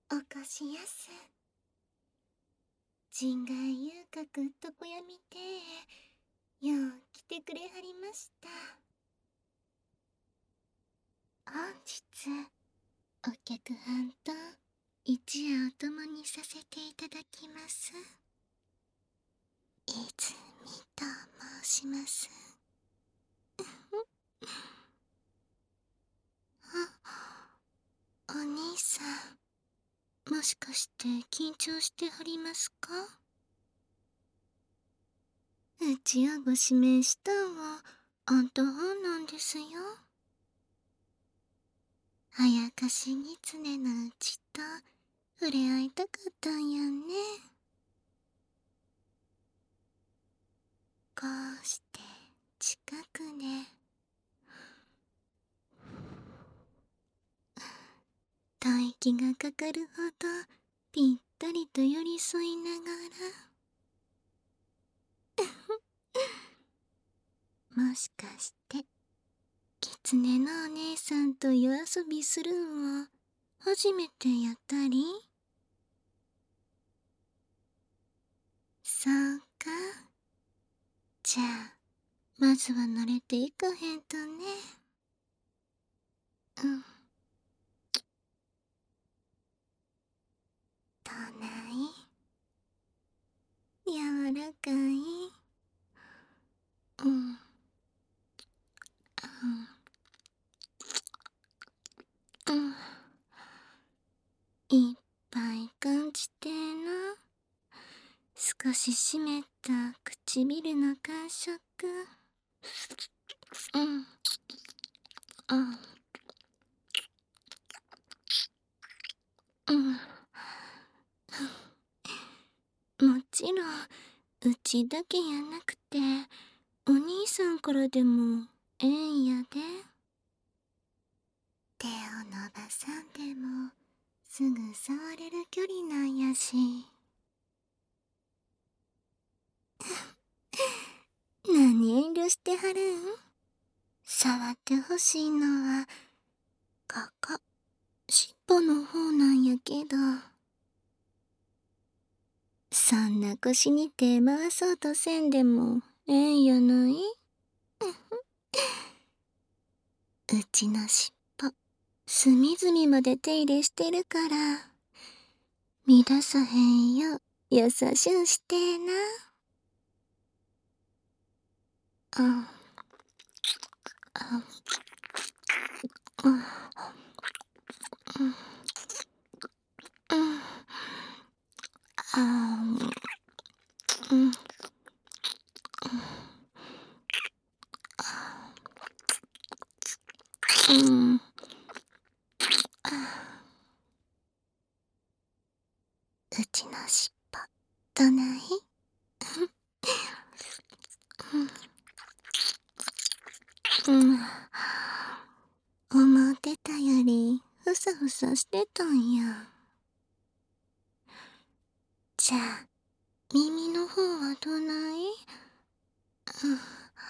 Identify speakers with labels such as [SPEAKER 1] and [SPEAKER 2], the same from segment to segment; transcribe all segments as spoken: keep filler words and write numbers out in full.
[SPEAKER 1] おこしやす。人外遊郭床屋みてえ、よう来てくれはりました。本日、お客はんと一夜お共にさせていただきます。泉と申します。あ、お兄さん、もしかして緊張してはりますか？うちをご指名したんはあんたはんなんですよ。あやかし狐のうちと触れ合いたかったんやね。こうして近くで吐息がかかるほどぴったりと寄り添いながらもしかして狐のお姉さんと夜遊びするんは初めてやったり？そうか。じゃあまずは慣れていかへんとね。うん。どない柔らかい。うん。うん。いっぱい感じてな。少し湿った唇の感触。うん。うん。うん。もちろん、うちだけやなくて、お兄さんからでもええんやで。手を伸ばさんでも、すぐ触れる距離なんやし。何遠慮してはるん？触ってほしいのは、ここ、尻尾の方なんやけど。そんな腰に手回そうとせんでもええんやない？うちの尻尾、隅々まで手入れしてるから、乱さへんよう優しゅうしてな。あ、あ、うん、うん、うん、あ、うん、うん、うちの尻尾、どない？うん、思ってたよりふさふさしてたんや。じゃあ耳の方はどない？うん、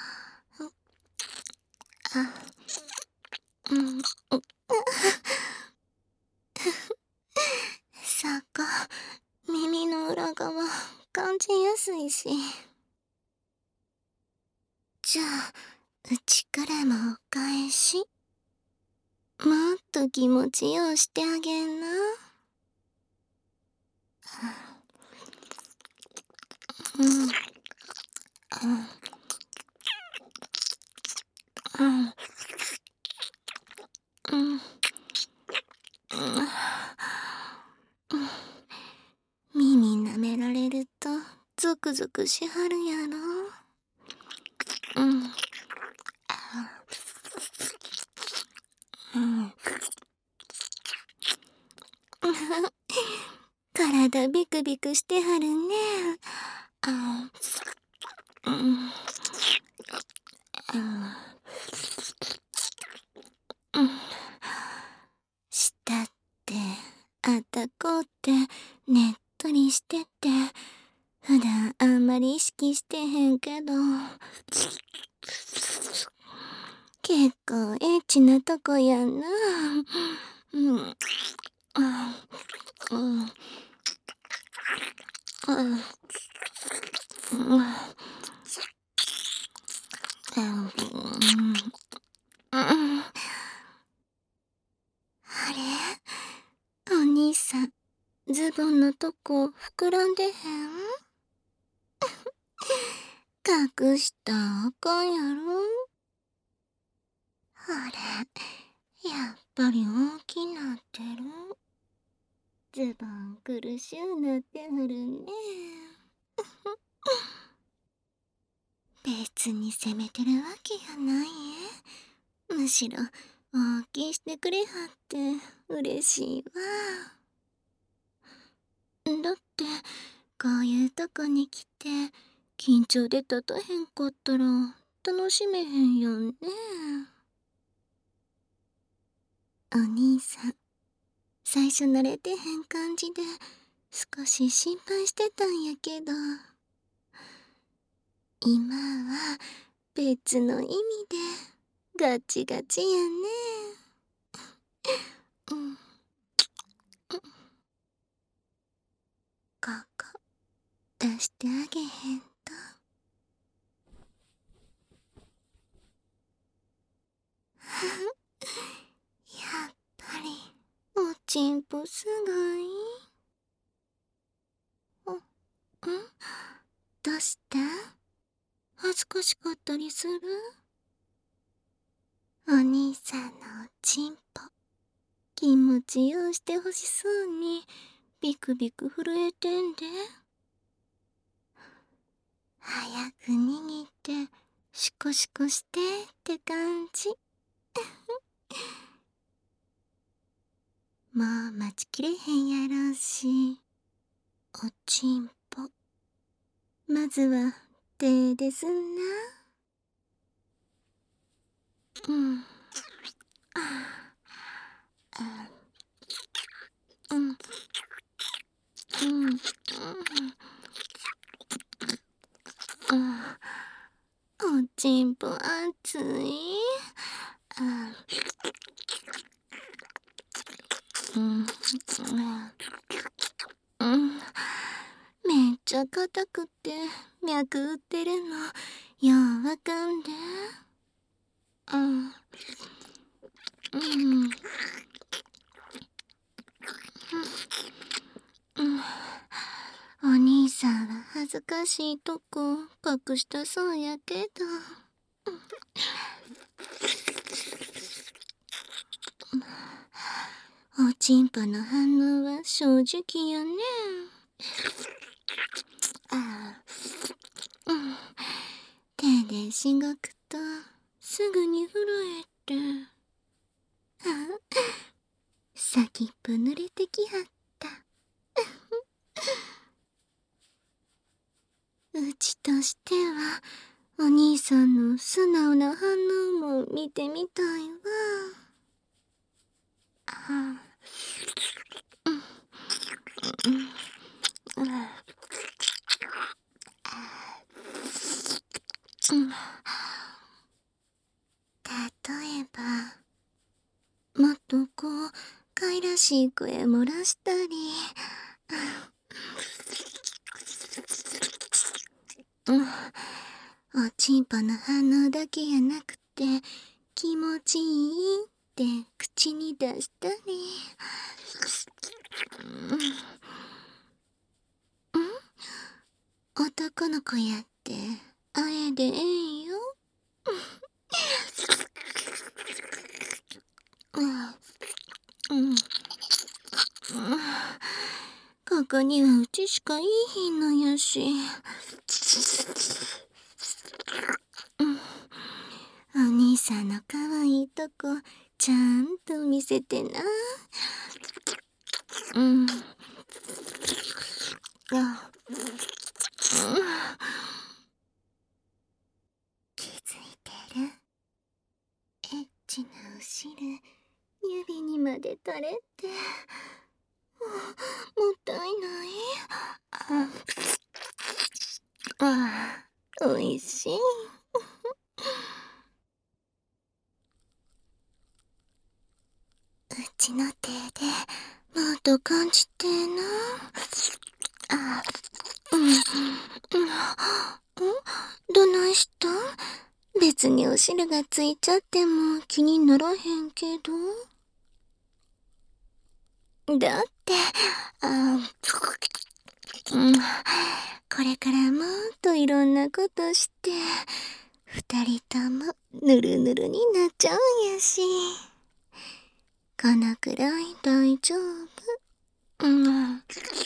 [SPEAKER 1] あ、うん、そこ、耳の裏側感じやすいし。じゃあうちからもお返し。もっと気持ちようしてあげんな。うん、うん、うん、うん、うん、耳舐められるとゾクゾクしはるやろ。うん、うん、体ビクビクしてはるね。あ、うん、うん、うん。舌ってあったこってねっとりしてて普段あんまり意識してへんけど結構エッチなとこやな。うん。あ、 うん、うん、うん、うん、あれ、お兄さん、ズボンのとこ膨らんでへん？隠したらあかんやろ。あれ、やっぱり大きなってる。ズボン苦しゅうなってはるね。別に責めてるわけやないえ。むしろ大きいしてくれはって嬉しいわ。だってこういうとこに来て緊張で立たへんかったら楽しめへんよね。お兄さん、最初慣れてへん感じで少し心配してたんやけど、今は別の意味でガチガチやね。うん、ここ出してあげへんと。やっぱりおちんぽすごい。お、んどうした？恥ずかしかったりする？お兄さんのおちんぽ気持ちようしてほしそうにビクビク震えてんで。早く握ってシコシコしてって感じ。もう待ちきれへんやろうし、おちんぽまずは手ですな。うん、ああ、うん、うん、うん、うん、おちんぽ熱い。あ、うん、うん、うん、めっちゃ硬くて脈打ってるのようわかんで。うん、うん、うん、お兄さんは恥ずかしいとこ隠したそうやけど、おちんぽの反応は正直よね。ああ、うん、手でしごくとすぐに震えて、あ、先っぽ濡れてきはった。うちとしてはお兄さんの素直な反応も見てみたいわ。あ、うん、うん、うん、例えばもっとこうかいらしい声漏らしたり、うん、おちんぽの反応だけやなくて気持ちいいって口に出したり、うん、うん、男の子やってあえでええんよ。うん、うん、うん、ここにはうちしかいいひんのやし、うん、お兄さんのかわいいとこちゃんと見せてな。うん、あ、うん、気づいてる？エッチなお汁指にまで垂れて、もったいない。ああ、おいしい。うちの手でもうと感じてな。あ、うん、うん、うん、どないした？別にお汁がついちゃっても気にならへんけど。だって、あ、うん、これからもっといろんなことして、二人ともぬるぬるになっちゃうんやし。このくらい大丈夫。うん。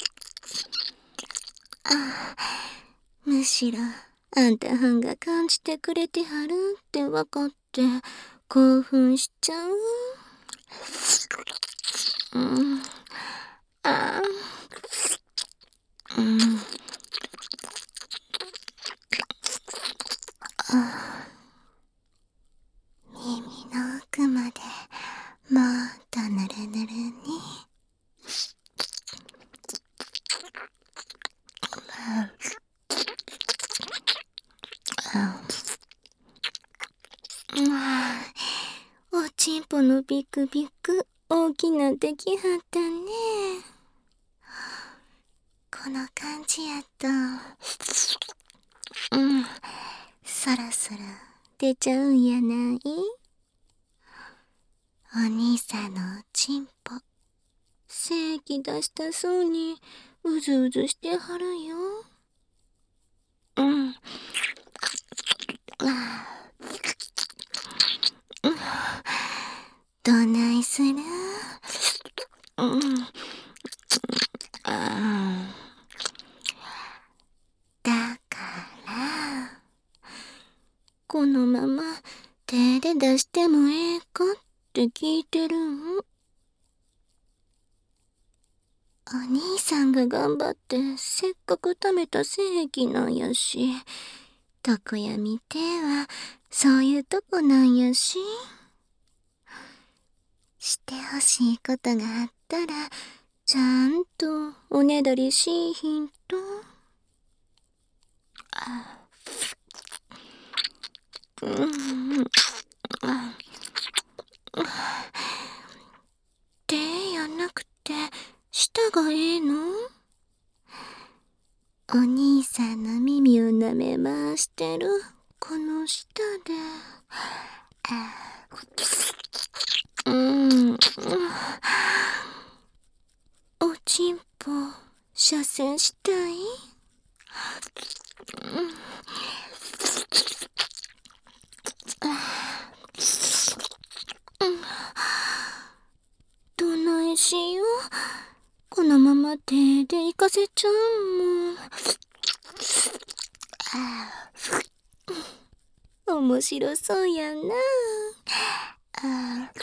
[SPEAKER 1] あ、むしろ、あんたはんが感じてくれてはるってわかって、興奮しちゃう。うん。あ、うん。あ、耳の奥までもっとぬるぬるに。おちんぽのビクビク大きなってきはったね。この感じやと、うん、そろそろ出ちゃうんやない？お兄さんのおちんぽ、精液出したそうにうずうずしてはるよ。うん。どないする？うん。あ、だからこのまま手で出してもええかって聞いてるん。お兄さんが頑張ってせっかく貯めた精液なんやし、床屋見てはそういうとこなんやし、してほしいことがあったらちゃんとおねだりしいひんと。あ、うん、あ、手やなくて舌がええの？お兄さんの耳を舐め回してるこの舌で、あ、うん、おちんぽ射精したい？どないしよう。このまま手で行かせちゃうもん。あ、面白そうやな。あ、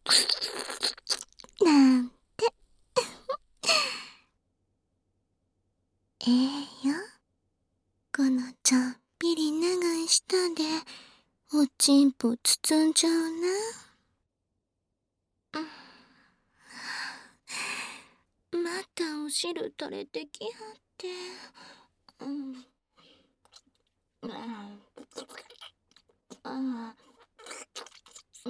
[SPEAKER 1] なんて。ええよ。このちょっぴり長い舌でおちんぽ包んじゃうな。またお汁垂れてきはって。うん。ああ、うん。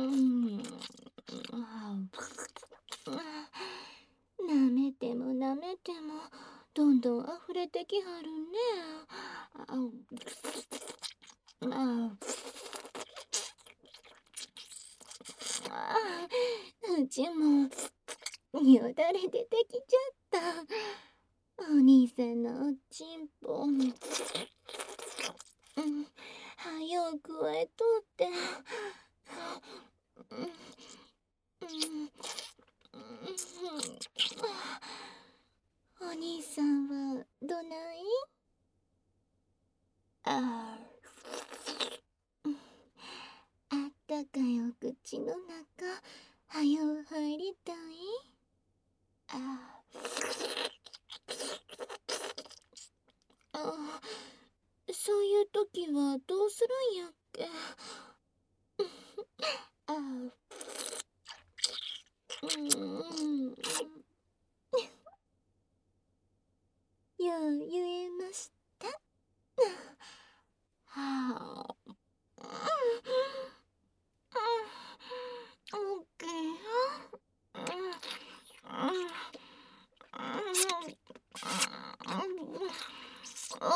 [SPEAKER 1] ああ、舐めても舐めてもどんどん溢れてきはるね。ああ、ああ、うちもよだれ出てきちゃった。お兄さんのおちんぽ。うん、はようくわえとって。うん、うん、お兄さんはどない？ああ、あったかいお口の中、はよう入りたい？ああ、そういう時はどうするんやっけ？ああ、うん、よう言えました。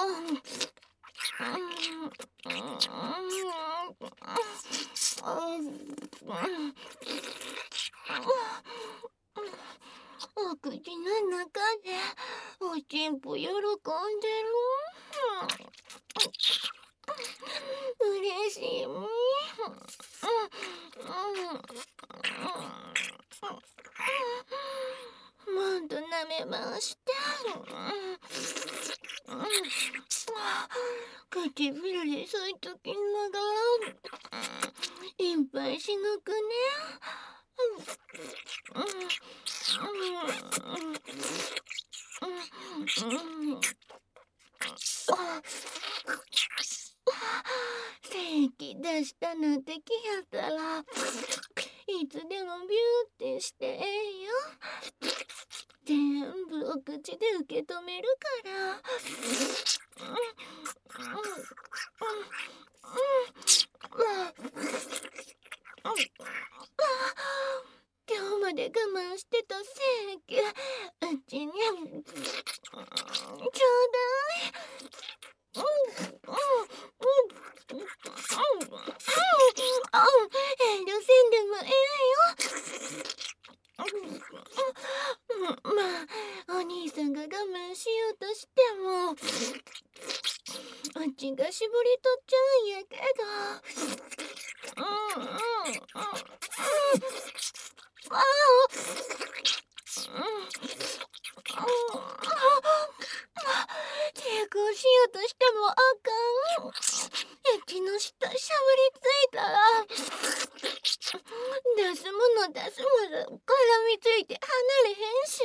[SPEAKER 1] お口の中でおちんぽ喜んでる。嬉しいみ。もっと舐めまして。唇でそういうときながらいっぱいしのくね。咳出したなんて気やったらいつでもビューってしてええよ。全部お口で受け止めるから。今日まで我慢してた咳、うちにちょうだい。遠慮せんでもええよ。まあお兄さんが我慢しようとしてもうちが絞りとっちゃうんやけど。うんうんうんああ抵抗しようとしてもあかん。駅の下しゃぶりついたら出すもの出すもの絡みついて離れへんし。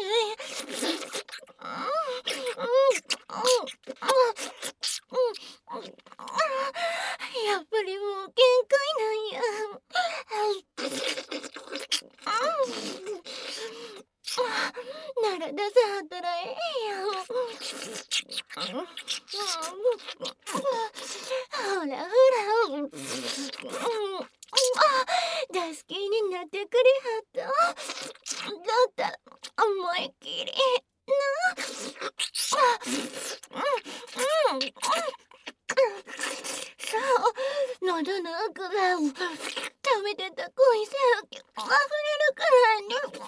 [SPEAKER 1] やっぱりもう限界なんや。なら出さはったらええやん。ほらほら出す気になってくれはった。だったら思いっきりな。そう喉の奥が食べてた恋せやけ溢れるからね。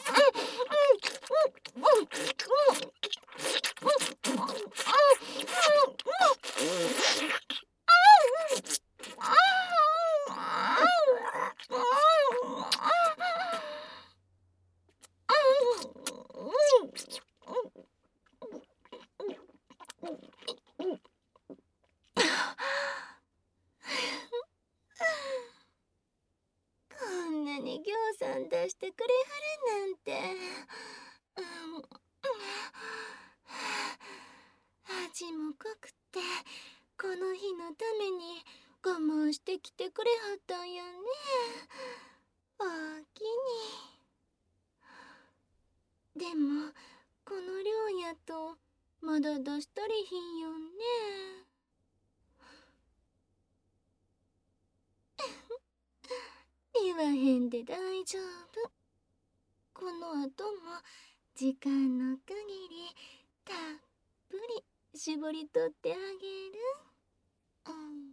[SPEAKER 1] こんなにぎょうさん出してくれはるなんて。うん、味も濃くてこの日のために我慢してきてくれはったんやね。おおきに。でもこの量やとまだ出したりひんよね。言わへんで大丈夫。この後も時間の限りたっぷり絞り取ってあげる。うん